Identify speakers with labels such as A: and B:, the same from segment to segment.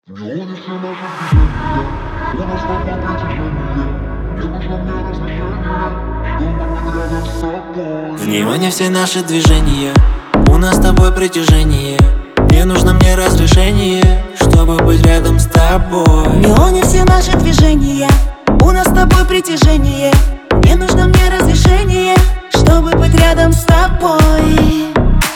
A: Миллионы все наши движения, у нас с тобой притяжение. Не нужно мне разрешение, чтобы быть рядом с тобой.
B: В неоне все наши движения, у нас с тобой притяжение. Не нужно мне разрешение, чтобы быть рядом с тобой.
C: В неоне все наши движения, у нас с тобой притяжение. Не нужно мне разрешение, чтобы быть рядом с тобой.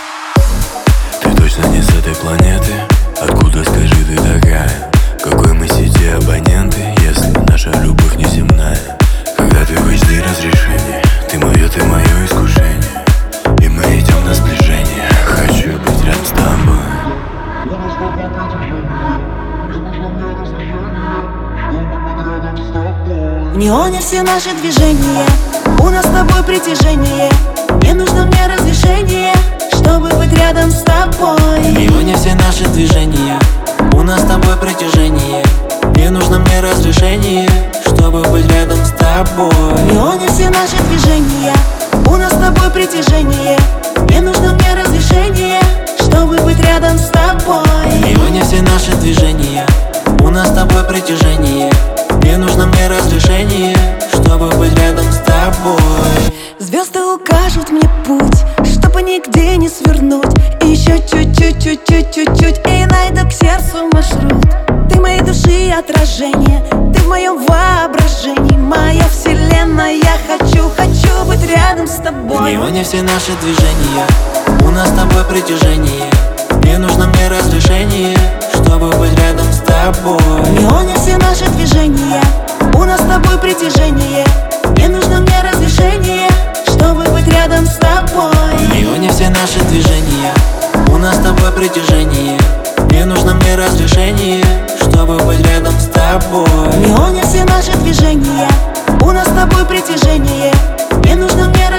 D: Ты точно не с этой планеты? Откуда, скажи, ты такая? Какой мы сети абоненты, если наша любовь не земная? Когда ты в HD разрешение, ты мое искушение, и мы идем на сближение. Хочу быть рядом с тобой.
A: У нас с тобой притяжение, не нужно мне разрешение, чтобы быть рядом с тобой.
C: В неоне все наши движения, у нас с тобой притяжение. Не нужно мне разрешение, чтобы быть рядом с тобой.
B: В неоне все наши движения, у нас с тобой притяжение. Не нужно мне разрешение, чтобы быть рядом с тобой.
C: В неоне все наши движения, у нас с тобой притяжение. Не нужно мне разрешение, чтобы быть рядом с тобой.
B: В неоне все наши движения, у нас с тобой притяжение. Не нужно мне разрешение, чтобы быть рядом с тобой.
C: Звезды укажут мне путь, чтобы нигде не свернуть. И еще чуть-чуть, и найду к сердцу маршрут. Ты моей души отражение, ты в моем воображении. Моя вселенная, хочу быть рядом с
B: В
C: тобой.
B: неоне все наши движения, у нас с тобой притяжение. Не нужно мне разрешение, чтобы быть рядом с тобой.
C: В неоне все наши движения, у нас с тобой притяжение. Не нужно мне разрешение, чтобы быть рядом с тобой.
B: В неоне все наши движения, у нас с тобой притяжение. Не нужно мне разрешение, чтобы быть рядом с тобой.
C: В неоне все наши движения, у нас с тобой притяжение. Не нужно мне разрешение,